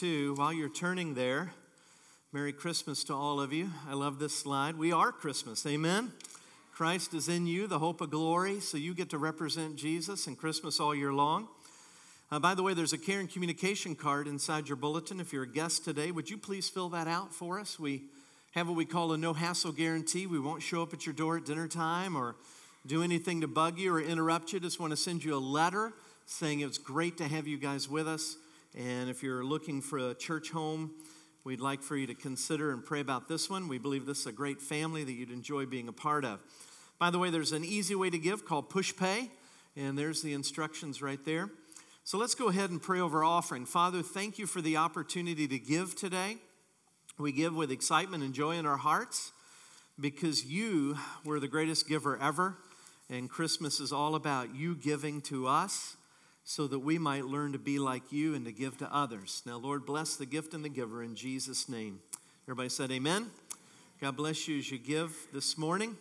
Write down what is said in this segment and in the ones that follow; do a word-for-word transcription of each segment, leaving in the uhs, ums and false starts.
two. While you're turning there, Merry Christmas to all of you. I love this slide. We are Christmas, amen? Christ is in you, the hope of glory, so you get to represent Jesus in Christmas all year long. Uh, by the way, there's a care and communication card inside your bulletin. If you're a guest today, would you please fill that out for us? We have what we call a no-hassle guarantee. We won't show up at your door at dinner time or do anything to bug you or interrupt you. Just want to send you a letter saying it's great to have you guys with us. And if you're looking for a church home, we'd like for you to consider and pray about this one. We believe this is a great family that you'd enjoy being a part of. By the way, there's an easy way to give called Push Pay, and there's the instructions right there. So let's go ahead and pray over offering. Father, thank you for the opportunity to give today. We give with excitement and joy in our hearts because you were the greatest giver ever, and Christmas is all about you giving to us so that we might learn to be like you and to give to others. Now, Lord, bless the gift and the giver in Jesus' name. Everybody said amen. God bless you as you give this morning.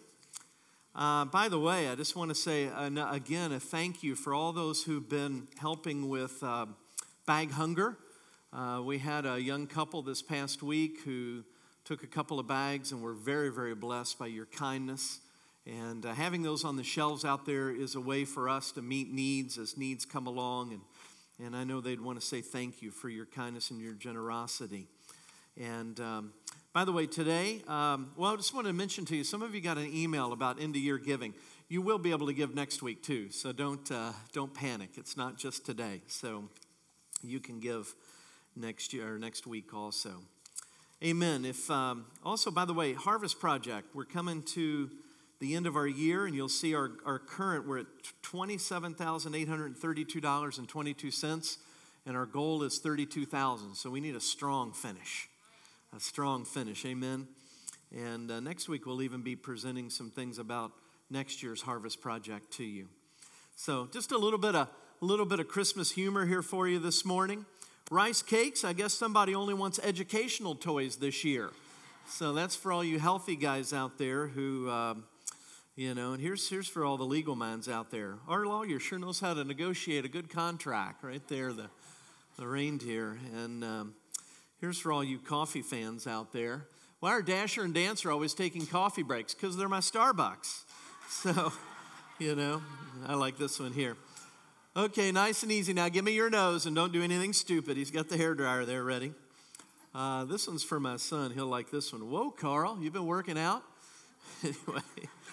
Uh, by the way, I just want to say, uh, again, a thank you for all those who've been helping with uh, bag hunger. Uh, we had a young couple this past week who took a couple of bags and were very, very blessed by your kindness. And uh, having those on the shelves out there is a way for us to meet needs as needs come along. And, and I know they'd want to say thank you for your kindness and your generosity. And um, by the way, today, um, well, I just wanted to mention to you, some of you got an email about end-of-year giving. You will be able to give next week too, so don't uh, don't panic. It's not just today, so you can give next year or next week also. Amen. If um, also, by the way, Harvest Project, we're coming to the end of our year, and you'll see our, our current, we're at twenty-seven thousand eight hundred thirty-two dollars and twenty-two cents, and our goal is thirty-two thousand dollars, so we need a strong finish, a strong finish, amen? And uh, next week, we'll even be presenting some things about next year's Harvest Project to you. So just a little bit of, a little bit of Christmas humor here for you this morning. Rice cakes, I guess somebody only wants educational toys this year. So that's for all you healthy guys out there who... Um, You know, and here's here's for all the legal minds out there. Our lawyer sure knows how to negotiate a good contract. Right there, the, the reindeer. And um, here's for all you coffee fans out there. Why are Dasher and Dancer always taking coffee breaks? Because they're my Starbucks. So, you know, I like this one here. Okay, nice and easy. Now, give me your nose and don't do anything stupid. He's got the hairdryer there ready. Uh, this one's for my son. He'll like this one. Whoa, Carl, you've been working out? Anyway.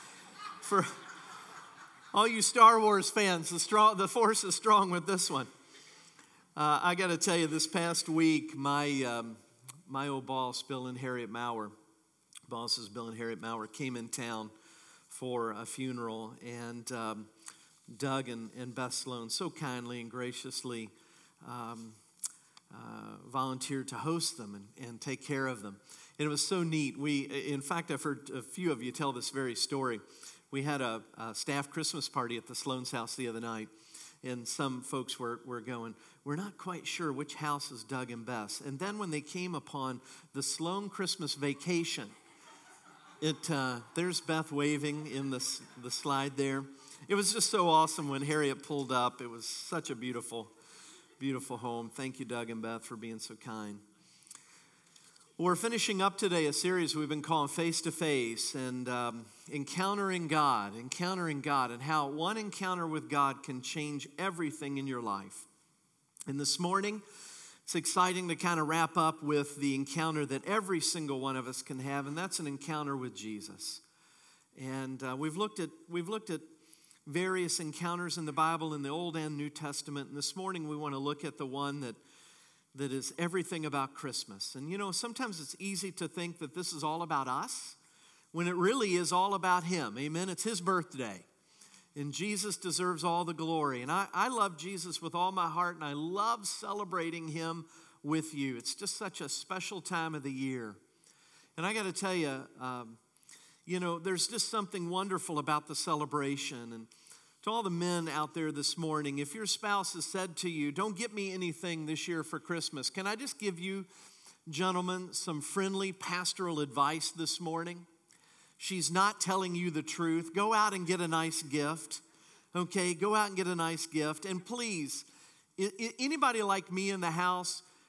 For all you Star Wars fans, the, strong, the force is strong with this one. Uh, I got to tell you, this past week, my um, my old boss, Bill and Harriet Maurer, bosses Bill and Harriet Maurer, came in town for a funeral, and um, Doug and, and Beth Sloan so kindly and graciously um, uh, volunteered to host them and, and take care of them. And it was so neat. We, in fact, I've heard a few of you tell this very story. We had a, a staff Christmas party at the Sloan's house the other night, and some folks were, were going, we're not quite sure which house is Doug and Beth's. And then when they came upon the Sloan Christmas Vacation, it uh, there's Beth waving in the, the slide there. It was just so awesome when Harriet pulled up. It was such a beautiful, beautiful home. Thank you, Doug and Beth, for being so kind. We're finishing up today a series we've been calling Face to Face and um, encountering God, encountering God, and how one encounter with God can change everything in your life. And this morning, it's exciting to kind of wrap up with the encounter that every single one of us can have, and that's an encounter with Jesus. And uh, we've looked at we've looked at various encounters in the Bible in the Old and New Testament, and this morning we want to look at the one that that is everything about Christmas. And you know, sometimes it's easy to think that this is all about us when it really is all about Him. Amen? It's His birthday. And Jesus deserves all the glory. And I, I love Jesus with all my heart, and I love celebrating Him with you. It's just such a special time of the year. And I got to tell you, um, you know, there's just something wonderful about the celebration. And to all the men out there this morning, if your spouse has said to you, don't get me anything this year for Christmas, can I just give you, gentlemen, some friendly pastoral advice this morning? She's not telling you the truth. Go out and get a nice gift, okay? Go out and get a nice gift. And please, anybody like me in the house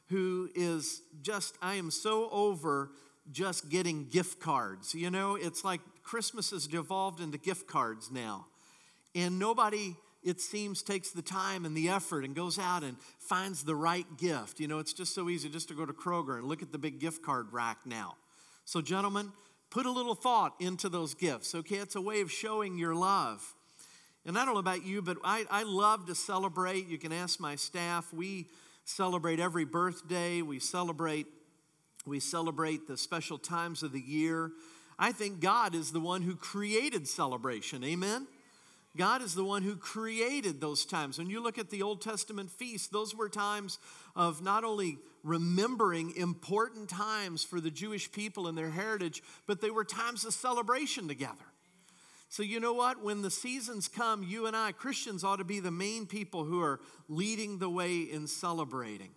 who is just, I am so over just getting gift cards. You know, it's like Christmas has devolved into gift cards now. And nobody, it seems, takes the time and the effort and goes out and finds the right gift. You know, it's just so easy just to go to Kroger and look at the big gift card rack now. So gentlemen, put a little thought into those gifts, okay? It's a way of showing your love. And I don't know about you, but I, I love to celebrate. You can ask my staff. We celebrate every birthday. We celebrate, we celebrate the special times of the year. I think God is the one who created celebration, amen? God is the one who created those times. When you look at the Old Testament feasts, those were times of not only remembering important times for the Jewish people and their heritage, but they were times of celebration together. So you know what? When the seasons come, you and I, Christians, ought to be the main people who are leading the way in celebrating.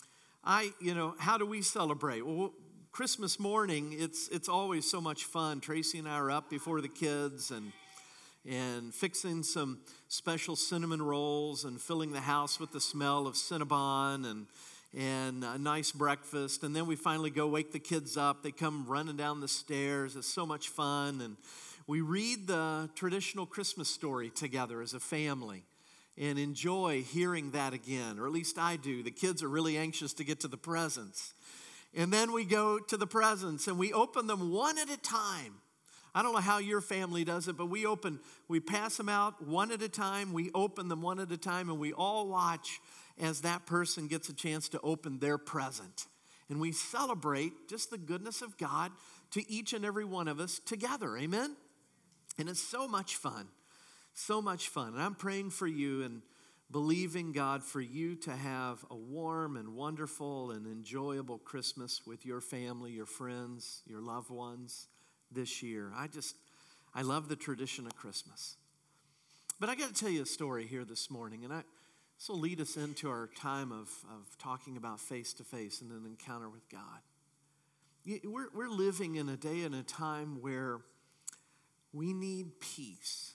I, you know, how do we celebrate? Well, Christmas morning, it's it's always so much fun. Tracy and I are up before the kids and and fixing some special cinnamon rolls and filling the house with the smell of Cinnabon and and a nice breakfast. And then we finally go wake the kids up. They come running down the stairs. It's so much fun. And we read the traditional Christmas story together as a family and enjoy hearing that again, or at least I do. The kids are really anxious to get to the presents. And then we go to the presents and we open them one at a time. I don't know how your family does it, but we open, we pass them out one at a time, we open them one at a time, and we all watch as that person gets a chance to open their present. And we celebrate just the goodness of God to each and every one of us together, amen? And it's so much fun, so much fun. And I'm praying for you and believing God for you to have a warm and wonderful and enjoyable Christmas with your family, your friends, your loved ones this year. I just, I love the tradition of Christmas. But I got to tell you a story here this morning, and I, this will lead us into our time of, of talking about face-to-face and an encounter with God. We're, we're living in a day and a time where we need peace.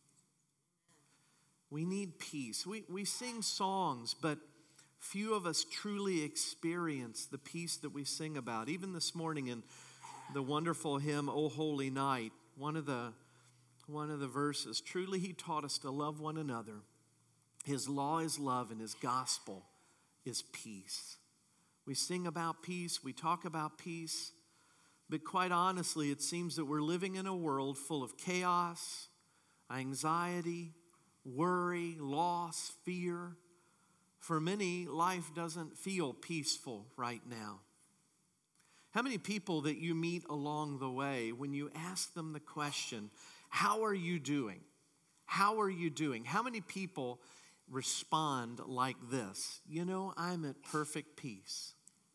We need peace. We, we sing songs, but few of us truly experience the peace that we sing about. Even this morning in the wonderful hymn, O Holy Night, one of the one of the verses, truly he taught us to love one another. His law is love and his gospel is peace. We sing about peace, we talk about peace, but quite honestly, it seems that we're living in a world full of chaos, anxiety, worry, loss, fear. For many, life doesn't feel peaceful right now. How many people that you meet along the way, when you ask them the question, how are you doing? How are you doing? How many people respond like this? You know, I'm at perfect peace.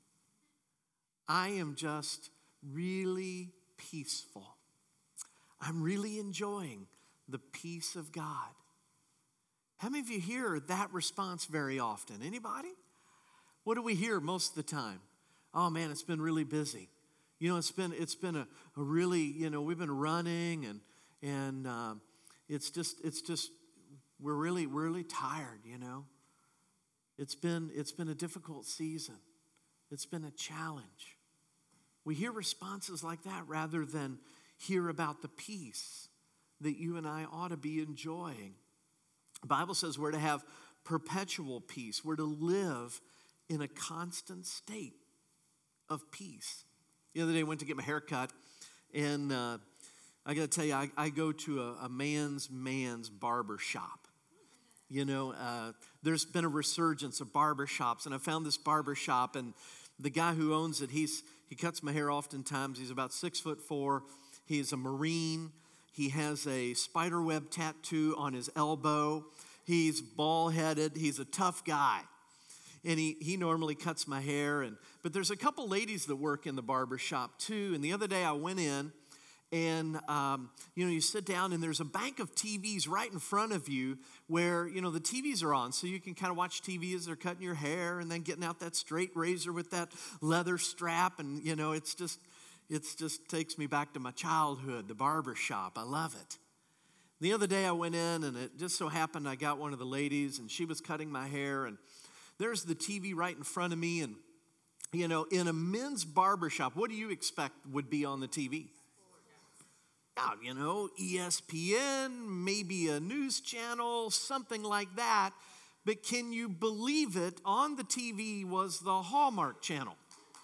I am just really peaceful. I'm really enjoying the peace of God. How many of you hear that response very often? Anybody? What do we hear most of the time? Oh man, it's been really busy. You know, it's been it's been a, a really, you know, we've been running and and uh, it's just it's just we're really we're really tired. You know, it's been it's been a difficult season. It's been a challenge. We hear responses like that rather than hear about the peace that you and I ought to be enjoying. The Bible says we're to have perpetual peace. We're to live in a constant state of peace. The other day I went to get my hair cut, and uh, I got to tell you, I, I go to a, a man's man's barber shop. You know, uh, there's been a resurgence of barber shops, and I found this barber shop, and the guy who owns it, he's he cuts my hair oftentimes. He's about six foot four. He's a Marine. He has a spider web tattoo on his elbow. He's bald-headed. He's a tough guy. And he, he normally cuts my hair. And but there's a couple ladies that work in the barber shop too. And the other day I went in and, um, you know, you sit down and there's a bank of T Vs right in front of you where, you know, the T Vs are on. So you can kind of watch T V as they're cutting your hair and then getting out that straight razor with that leather strap. And, you know, it's just, it's just takes me back to my childhood, the barber shop. I love it. The other day I went in and it just so happened I got one of the ladies and she was cutting my hair and there's the T V right in front of me, and you know, in a men's barbershop, what do you expect would be on the T V? Now, you know, E S P N, maybe a news channel, something like that. But can you believe it? On the T V was the Hallmark Channel.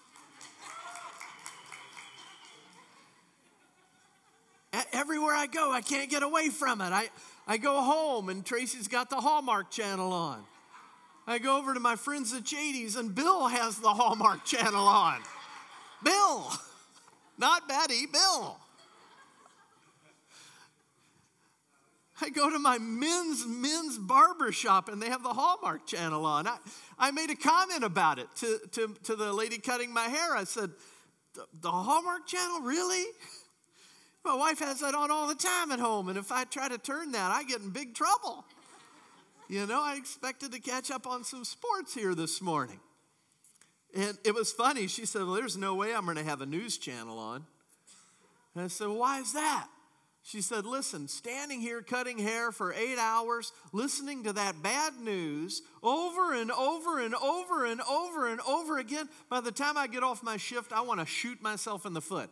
Everywhere I go, I can't get away from it. I, I go home and Tracy's got the Hallmark Channel on. I go over to my friends at Chady's and Bill has the Hallmark Channel on. Bill, not Betty, Bill. I go to my men's men's barber shop and they have the Hallmark Channel on. I, I made a comment about it to, to, to the lady cutting my hair. I said, the Hallmark Channel, really? My wife has that on all the time at home, and if I try to turn that, I get in big trouble. You know, I expected to catch up on some sports here this morning. And it was funny. She said, well, there's no way I'm going to have a news channel on. And I said, well, why is that? She said, listen, standing here cutting hair for eight hours, listening to that bad news over and over and over and over and over again, by the time I get off my shift, I want to shoot myself in the foot.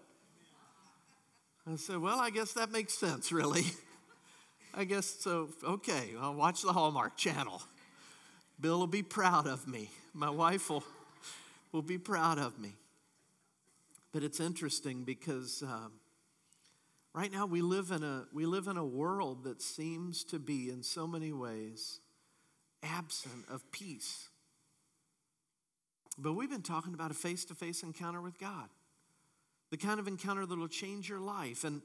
I said, well, I guess that makes sense, really. I guess so. Okay, I'll watch the Hallmark Channel. Bill will be proud of me. My wife will, will be proud of me. But it's interesting because um, right now we live in a we live in a world that seems to be, in so many ways, absent of peace. But we've been talking about a face-to-face encounter with God. The kind of encounter that will change your life. And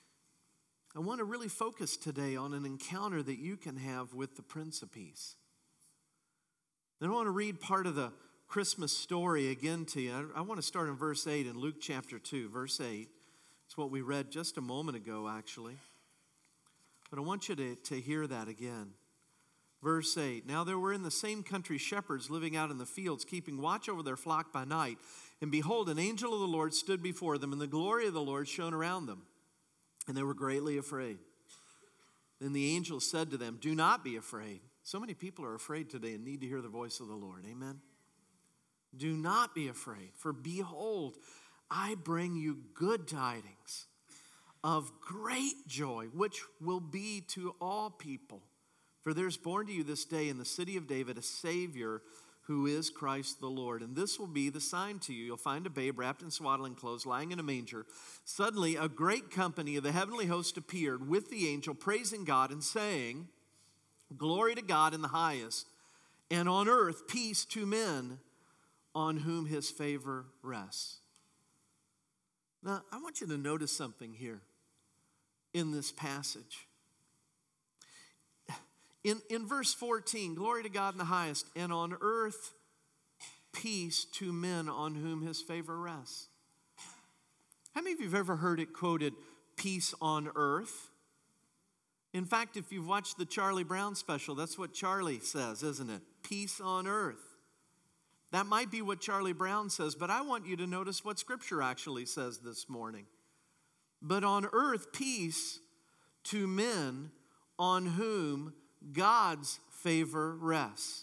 I want to really focus today on an encounter that you can have with the Prince of Peace. Then I want to read part of the Christmas story again to you. I want to start in verse eight in Luke chapter two. Verse eight. It's what we read just a moment ago, actually. But I want you to, to hear that again. Verse eight. Now there were in the same country shepherds living out in the fields, keeping watch over their flock by night. And behold, an angel of the Lord stood before them, and the glory of the Lord shone around them. And they were greatly afraid. Then the angel said to them, do not be afraid. So many people are afraid today and need to hear the voice of the Lord. Amen? Do not be afraid, for behold, I bring you good tidings of great joy, which will be to all people. For there's born to you this day in the city of David a Savior, who is Christ the Lord. And this will be the sign to you. You'll find a babe wrapped in swaddling clothes, lying in a manger. Suddenly, a great company of the heavenly host appeared with the angel, praising God and saying, glory to God in the highest, and on earth peace to men on whom his favor rests. Now, I want you to notice something here in this passage. In, in verse fourteen, glory to God in the highest, and on earth peace to men on whom his favor rests. How many of you have ever heard it quoted, peace on earth? In fact, if you've watched the Charlie Brown special, that's what Charlie says, isn't it? Peace on earth. That might be what Charlie Brown says, but I want you to notice what Scripture actually says this morning. But on earth peace to men on whom God's favor rests.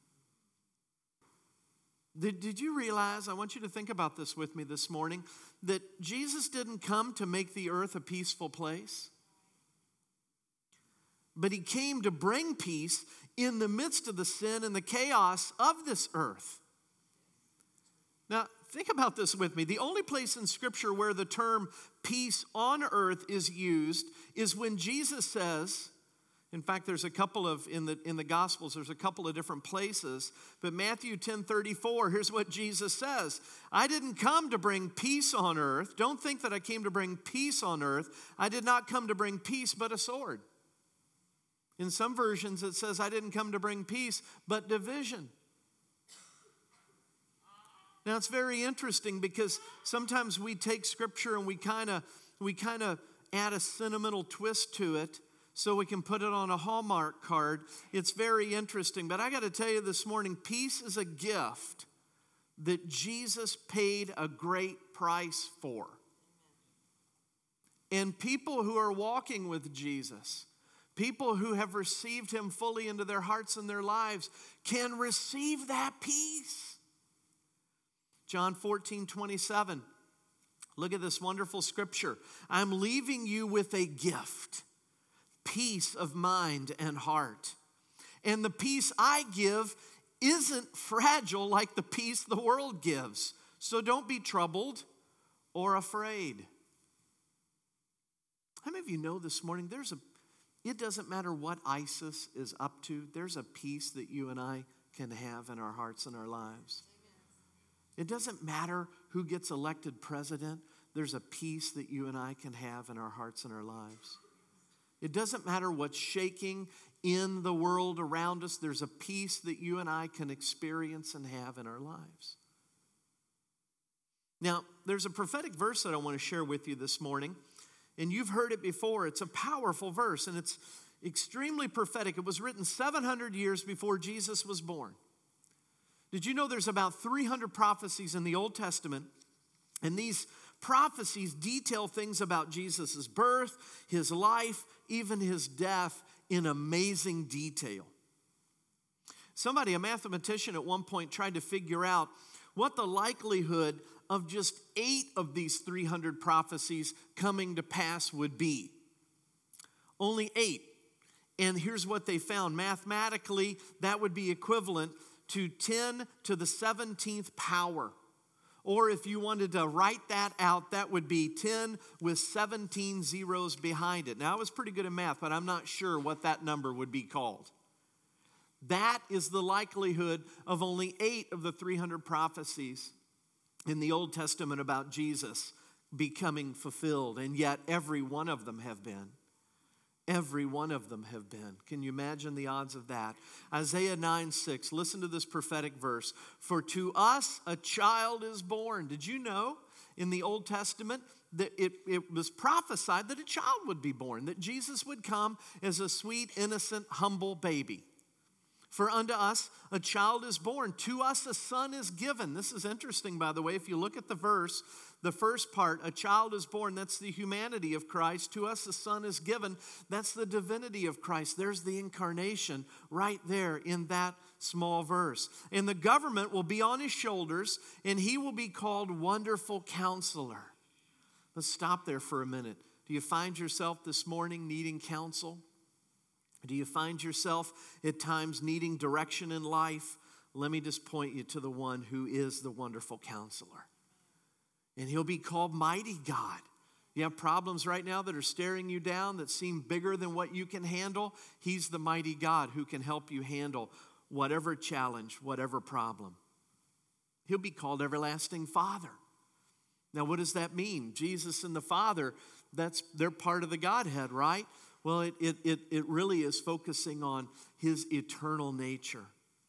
Did, did you realize, I want you to think about this with me this morning, that Jesus didn't come to make the earth a peaceful place, but he came to bring peace in the midst of the sin and the chaos of this earth. Now, think about this with me. The only place in Scripture where the term peace on earth is used is when Jesus says, in fact, there's a couple of, in the in the Gospels, there's a couple of different places. But Matthew ten thirty-four, here's what Jesus says. I didn't come to bring peace on earth. Don't think that I came to bring peace on earth. I did not come to bring peace, but a sword. In some versions, it says, I didn't come to bring peace, but division. Now, it's very interesting because sometimes we take Scripture and we kind of we kind of add a sentimental twist to it, so we can put it on a Hallmark card. It's very interesting. But I got to tell you this morning, peace is a gift that Jesus paid a great price for. And people who are walking with Jesus, people who have received him fully into their hearts and their lives, can receive that peace. John fourteen twenty-seven. Look at this wonderful scripture. I'm leaving you with a gift, peace of mind and heart. And the peace I give isn't fragile like the peace the world gives. So don't be troubled or afraid. How many of you know this morning there's a, it doesn't matter what ISIS is up to, there's a peace that you and I can have in our hearts and our lives. It doesn't matter who gets elected president, there's a peace that you and I can have in our hearts and our lives. It doesn't matter what's shaking in the world around us, there's a peace that you and I can experience and have in our lives. Now, there's a prophetic verse that I want to share with you this morning, and you've heard it before. It's a powerful verse, and it's extremely prophetic. It was written seven hundred years before Jesus was born. Did you know there's about three hundred prophecies in the Old Testament, and these prophecies detail things about Jesus' birth, his life, even his death in amazing detail. Somebody, a mathematician at one point, tried to figure out what the likelihood of just eight of these three hundred prophecies coming to pass would be. Only eight. And here's what they found. Mathematically, that would be equivalent to ten to the seventeenth power. Or if you wanted to write that out, that would be ten with seventeen zeros behind it. Now, I was pretty good at math, but I'm not sure what that number would be called. That is the likelihood of only eight of the three hundred prophecies in the Old Testament about Jesus becoming fulfilled. And yet, every one of them have been. Every one of them have been. Can you imagine the odds of that? Isaiah nine six, listen to this prophetic verse. For to us a child is born. Did you know in the Old Testament that it, it was prophesied that a child would be born, that Jesus would come as a sweet, innocent, humble baby? For unto us a child is born, to us a son is given. This is interesting, by the way. If you look at the verse, the first part, a child is born, that's the humanity of Christ. To us a son is given, that's the divinity of Christ. There's the incarnation right there in that small verse. And the government will be on his shoulders, and he will be called Wonderful Counselor. Let's stop there for a minute. Do you find yourself this morning needing counsel? Do you find yourself at times needing direction in life? Let me just point you to the one who is the Wonderful Counselor. And he'll be called Mighty God. You have problems right now that are staring you down, that seem bigger than what you can handle. He's the mighty God who can help you handle whatever challenge, whatever problem. He'll be called Everlasting Father. Now, what does that mean? Jesus and the Father, that's they're part of the Godhead, right? Well, it, it, it, it really is focusing on his eternal nature,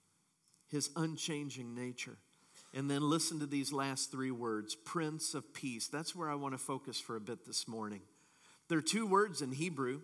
his unchanging nature. And then listen to these last three words, Prince of Peace. That's where I want to focus for a bit this morning. There are two words in Hebrew.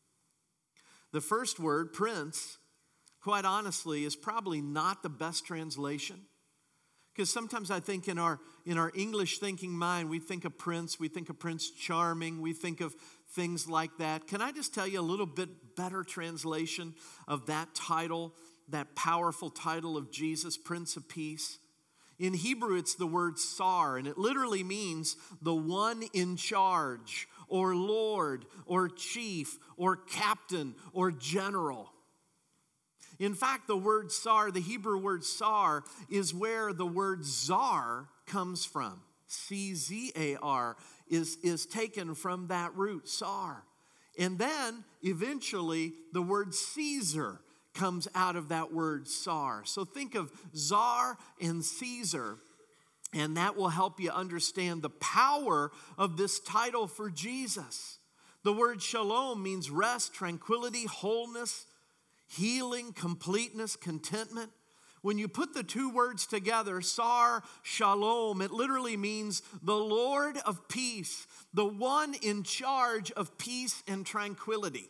The first word, Prince, quite honestly, is probably not the best translation. Because sometimes I think in our in our English thinking mind, we think of Prince, we think of Prince Charming, we think of things like that. Can I just tell you a little bit better translation of that title, that powerful title of Jesus, Prince of Peace? In Hebrew, it's the word Sar, and it literally means the one in charge, or Lord, or chief, or captain, or general. In fact, the word Sar, the Hebrew word Sar, is where the word Czar comes from. C Z A R is, is taken from that root, Sar. And then, eventually, the word Caesar comes out of that word Sar. So think of Czar and Caesar, and that will help you understand the power of this title for Jesus. The word Shalom means rest, tranquility, wholeness, healing, completeness, contentment. When you put the two words together, Sar, Shalom, it literally means the Lord of peace, the one in charge of peace and tranquility.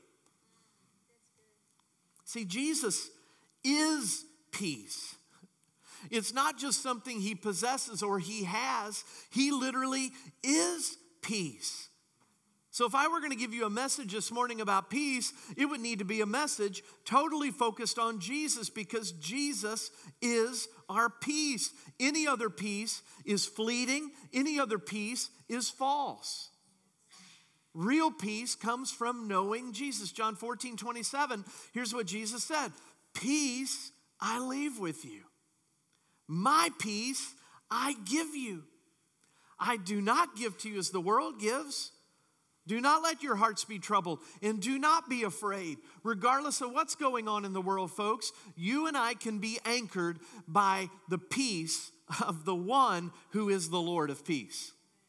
See, Jesus is peace. It's not just something he possesses or he has. He literally is peace. So if I were going to give you a message this morning about peace, it would need to be a message totally focused on Jesus, because Jesus is our peace. Any other peace is fleeting. Any other peace is false. Real peace comes from knowing Jesus. John fourteen twenty-seven, here's what Jesus said. Peace I leave with you. My peace I give you. I do not give to you as the world gives. Do not let your hearts be troubled, and do not be afraid. Regardless of what's going on in the world, folks, you and I can be anchored by the peace of the one who is the Lord of peace.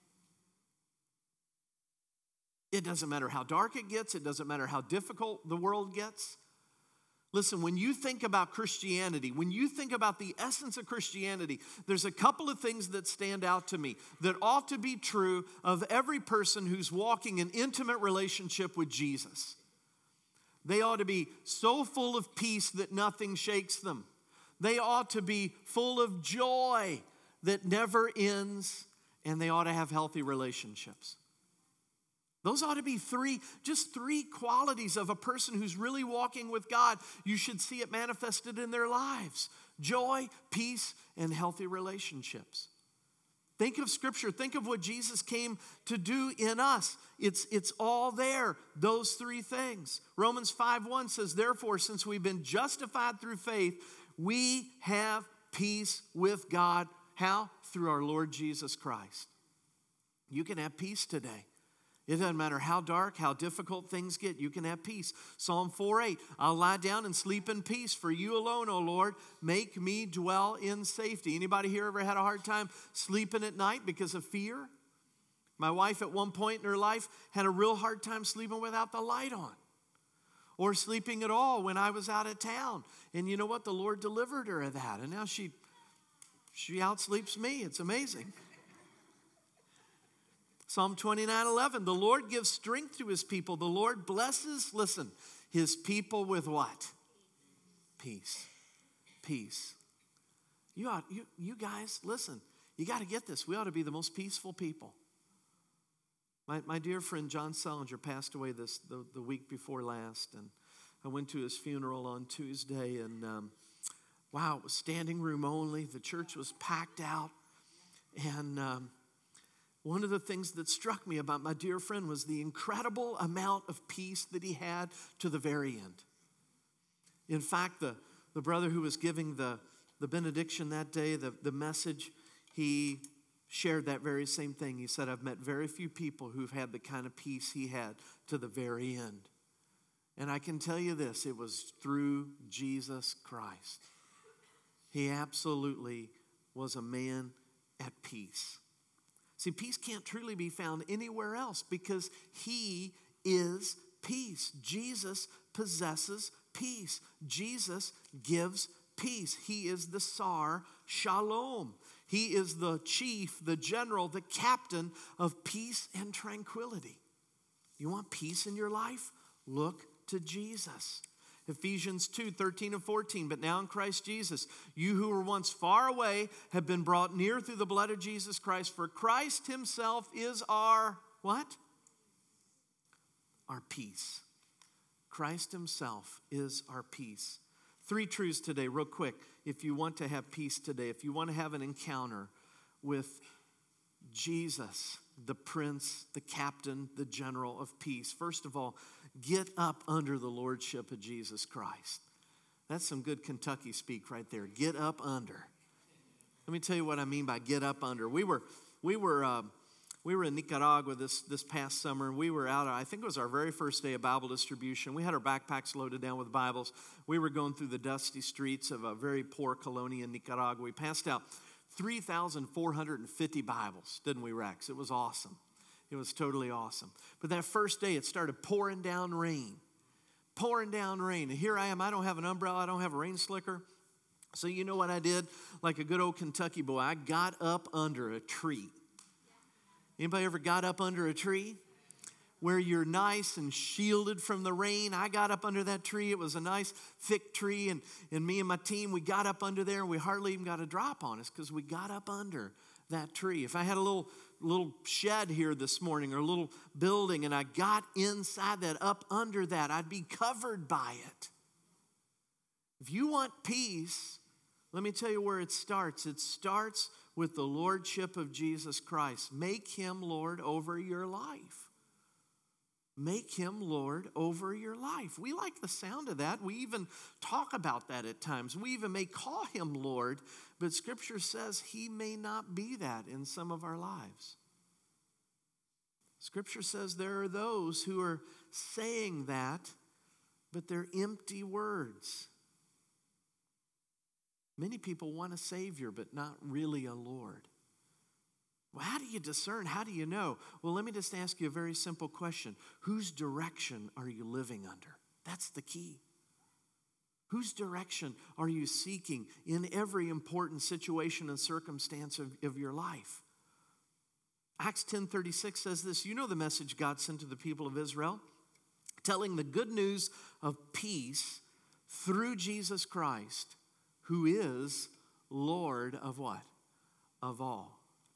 It doesn't matter how dark it gets. It doesn't matter how difficult the world gets. Listen, when you think about Christianity, when you think about the essence of Christianity, there's a couple of things that stand out to me that ought to be true of every person who's walking an intimate relationship with Jesus. They ought to be so full of peace that nothing shakes them. They ought to be full of joy that never ends, and they ought to have healthy relationships. Those ought to be three, just three qualities of a person who's really walking with God. You should see it manifested in their lives. Joy, peace, and healthy relationships. Think of Scripture. Think of what Jesus came to do in us. It's, it's all there, those three things. Romans five one says, therefore, since we've been justified through faith, we have peace with God. How? Through our Lord Jesus Christ. You can have peace today. It doesn't matter how dark, how difficult things get, you can have peace. Psalm four eight, I'll lie down and sleep in peace. For you alone, O Lord, make me dwell in safety. Anybody here ever had a hard time sleeping at night because of fear? My wife at one point in her life had a real hard time sleeping without the light on. Or sleeping at all when I was out of town. And you know what? The Lord delivered her of that. And now she, she outsleeps me. It's amazing. Psalm twenty-nine eleven, the Lord gives strength to his people. The Lord blesses, listen, his people with what? Peace. Peace. You, ought, you, you guys, listen, you got to get this. We ought to be the most peaceful people. My, my dear friend John Selinger passed away this the, the week before last, and I went to his funeral on Tuesday, and um, wow, it was standing room only. The church was packed out, and um, one of the things that struck me about my dear friend was the incredible amount of peace that he had to the very end. In fact, the, the brother who was giving the, the benediction that day, the, the message, he shared that very same thing. He said, I've met very few people who've had the kind of peace he had to the very end. And I can tell you this, it was through Jesus Christ. He absolutely was a man at peace. See, peace can't truly be found anywhere else because he is peace. Jesus possesses peace. Jesus gives peace. He is the Sar Shalom. He is the chief, the general, the captain of peace and tranquility. You want peace in your life? Look to Jesus. Ephesians two, thirteen and fourteen, but now in Christ Jesus, you who were once far away have been brought near through the blood of Jesus Christ, for Christ himself is our, what? Our peace. Christ himself is our peace. Three truths today, real quick. If you want to have peace today, if you want to have an encounter with Jesus, the Prince, the Captain, the General of Peace. First of all, get up under the lordship of Jesus Christ. That's some good Kentucky speak right there. Get up under. Let me tell you what I mean by get up under. We were we were uh, we were in Nicaragua this this past summer, and we were out. I think it was our very first day of Bible distribution. We had our backpacks loaded down with Bibles. We were going through the dusty streets of a very poor colonia in Nicaragua. We passed out three thousand four hundred fifty Bibles, didn't we, Rex? It was awesome. It was totally awesome. But that first day, it started pouring down rain. Pouring down rain. And here I am. I don't have an umbrella. I don't have a rain slicker. So you know what I did? Like a good old Kentucky boy, I got up under a tree. Anybody ever got up under a tree? Where you're nice and shielded from the rain. I got up under that tree. It was a nice thick tree. And, and me and my team, we got up under there. And we hardly even got a drop on us because we got up under that tree. If I had a little, little shed here this morning or a little building and I got inside that, up under that, I'd be covered by it. If you want peace, let me tell you where it starts. It starts with the lordship of Jesus Christ. Make him Lord over your life. Make him Lord over your life. We like the sound of that. We even talk about that at times. We even may call him Lord, but Scripture says he may not be that in some of our lives. Scripture says there are those who are saying that, but they're empty words. Many people want a Savior, but not really a Lord. Well, how do you discern? How do you know? Well, let me just ask you a very simple question. Whose direction are you living under? That's the key. Whose direction are you seeking in every important situation and circumstance of, of your life? Acts ten thirty-six says this, you know the message God sent to the people of Israel, telling the good news of peace through Jesus Christ, who is Lord of what? Of all.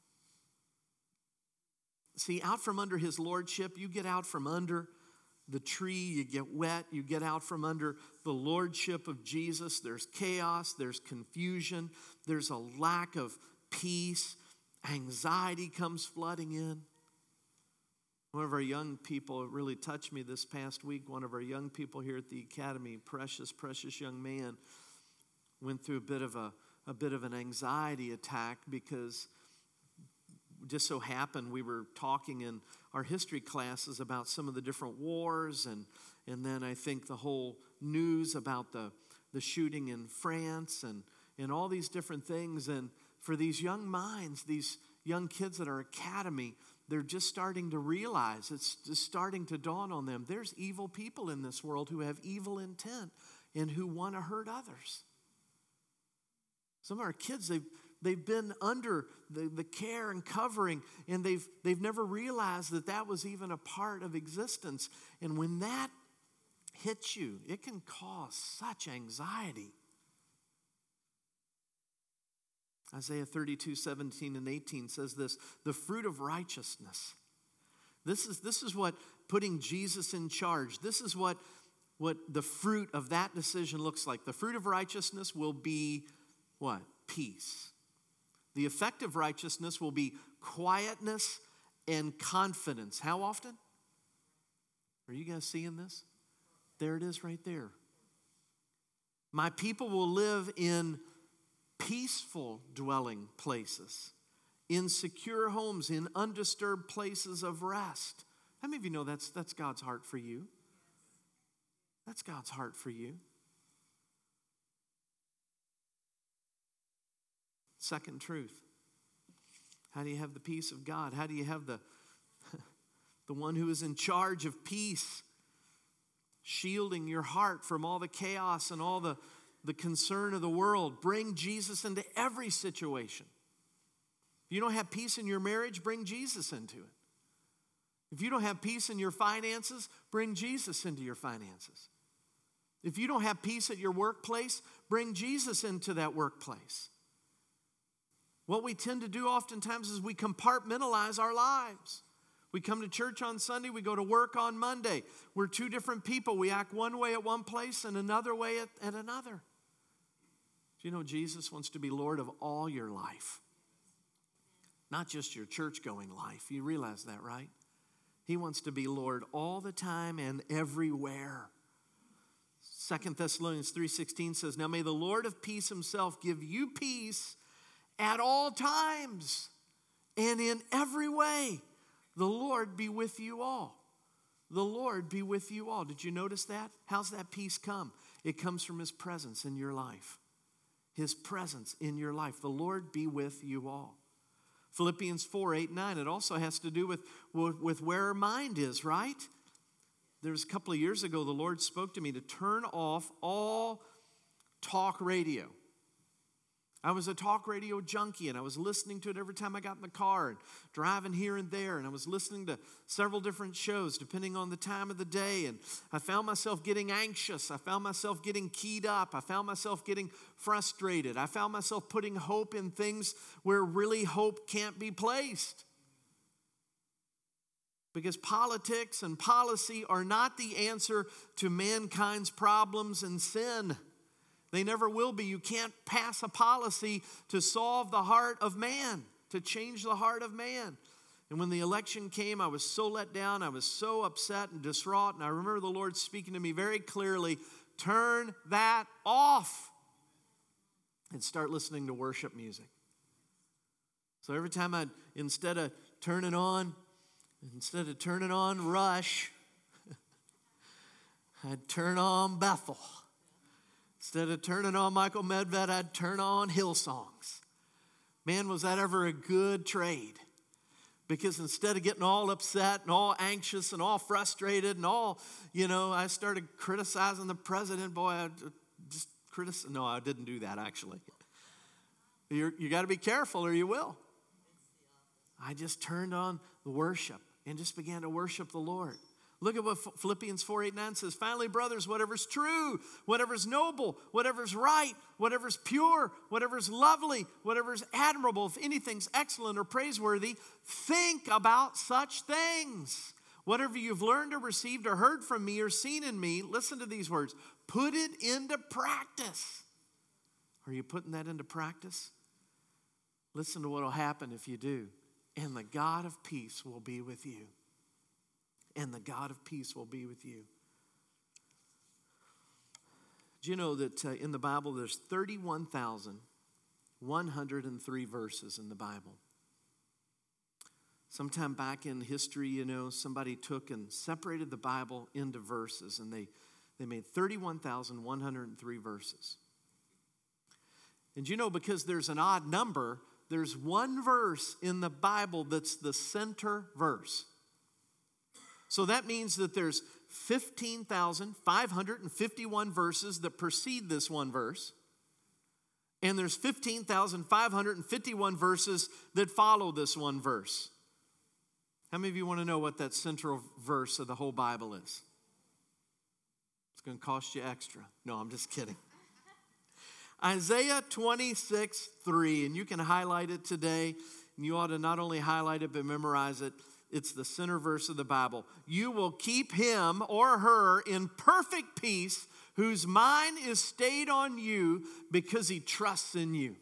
See, out from under his lordship, you get out from under the tree, you get wet, you get out from under the lordship of Jesus. There's chaos, there's confusion, there's a lack of peace, anxiety comes flooding in. One of our young people, it really touched me this past week, one of our young people here at the academy, precious, precious young man, went through a bit of a, a bit of an anxiety attack because just so happened we were talking in our history classes about some of the different wars and and then I think the whole news about the, the shooting in France and, and all these different things. And for these young minds, these young kids at our academy, they're just starting to realize, it's just starting to dawn on them, there's evil people in this world who have evil intent and who want to hurt others. Some of our kids, they've They've been under the, the care and covering, and they've, they've never realized that that was even a part of existence. And when that hits you, it can cause such anxiety. Isaiah thirty-two, seventeen and eighteen says this, the fruit of righteousness. This is, this is what putting Jesus in charge, this is what, what the fruit of that decision looks like. The fruit of righteousness will be what? Peace. The effect of righteousness will be quietness and confidence. How often? Are you guys seeing this? There it is right there. My people will live in peaceful dwelling places, in secure homes, in undisturbed places of rest. How many of you know that's, that's God's heart for you? That's God's heart for you. Second truth. How do you have the peace of God? How do you have the, the one who is in charge of peace, shielding your heart from all the chaos and all the, the concern of the world? Bring Jesus into every situation. If you don't have peace in your marriage, bring Jesus into it. If you don't have peace in your finances, bring Jesus into your finances. If you don't have peace at your workplace, bring Jesus into that workplace. What we tend to do oftentimes is we compartmentalize our lives. We come to church on Sunday, we go to work on Monday. We're two different people. We act one way at one place and another way at, at another. Do you know Jesus wants to be Lord of all your life? Not just your church-going life. You realize that, right? He wants to be Lord all the time and everywhere. Second Thessalonians three sixteen says, now may the Lord of peace himself give you peace at all times and in every way. The Lord be with you all. The Lord be with you all. Did you notice that? How's that peace come? It comes from his presence in your life. His presence in your life. The Lord be with you all. Philippians four, eight, nine. It also has to do with, with, with where our mind is, right? There was a couple of years ago, the Lord spoke to me to turn off all talk radio. I was a talk radio junkie, and I was listening to it every time I got in the car and driving here and there, and I was listening to several different shows depending on the time of the day, and I found myself getting anxious. I found myself getting keyed up. I found myself getting frustrated. I found myself putting hope in things where really hope can't be placed. Because politics and policy are not the answer to mankind's problems and sin. They never will be. You can't pass a policy to solve the heart of man, to change the heart of man. And when the election came, I was so let down. I was so upset and distraught. And I remember the Lord speaking to me very clearly, turn that off and start listening to worship music. So every time I'd, instead of turning on, instead of turning on Rush, I'd turn on Bethel. Instead of turning on Michael Medved, I'd turn on Hillsongs. Man, was that ever a good trade? Because instead of getting all upset and all anxious and all frustrated and all, you know, I started criticizing the president. Boy, I just criticize. No, I didn't do that, actually. You're, you got to be careful or you will. I just turned on the worship and just began to worship the Lord. Look at what Philippians four eight nine says. Finally, brothers, whatever's true, whatever's noble, whatever's right, whatever's pure, whatever's lovely, whatever's admirable, if anything's excellent or praiseworthy, think about such things. Whatever you've learned or received or heard from me or seen in me, listen to these words, put it into practice. Are you putting that into practice? Listen to what will happen if you do. And the God of peace will be with you. And the God of peace will be with you. Do you know that uh, in the Bible there's thirty-one thousand one hundred three verses in the Bible? Sometime back in history, you know, somebody took and separated the Bible into verses, and they, they made thirty-one thousand one hundred three verses. And you know, because there's an odd number, there's one verse in the Bible that's the center verse. So that means that there's fifteen thousand five hundred fifty-one verses that precede this one verse. And there's fifteen thousand five hundred fifty-one verses that follow this one verse. How many of you want to know what that central verse of the whole Bible is? It's going to cost you extra. No, I'm just kidding. Isaiah twenty-six three, and you can highlight it today. And you ought to not only highlight it, but memorize it. It's the center verse of the Bible. You will keep him or her in perfect peace, whose mind is stayed on you because he trusts in you.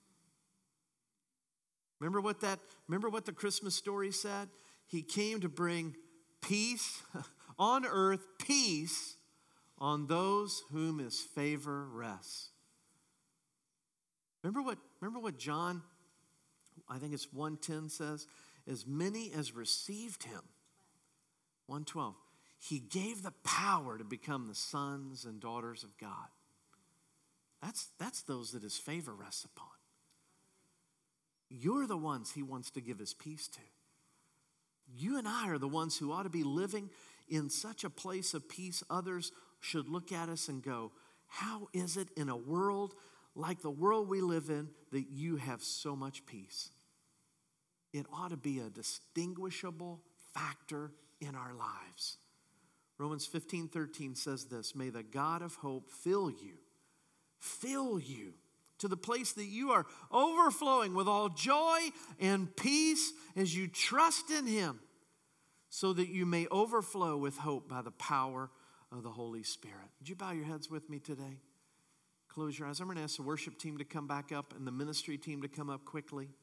Remember what that, remember what the Christmas story said? He came to bring peace on earth, peace on those whom his favor rests. Remember what, remember what John, I think it's one ten says? As many as received him, one twelve, he gave the power to become the sons and daughters of God. That's, that's those that his favor rests upon. You're the ones he wants to give his peace to. You and I are the ones who ought to be living in such a place of peace. Others should look at us and go, how is it in a world like the world we live in that you have so much peace? It ought to be a distinguishable factor in our lives. Romans fifteen thirteen says this, may the God of hope fill you, fill you to the place that you are overflowing with all joy and peace as you trust in him, so that you may overflow with hope by the power of the Holy Spirit. Would you bow your heads with me today? Close your eyes. I'm going to ask the worship team to come back up and the ministry team to come up quickly.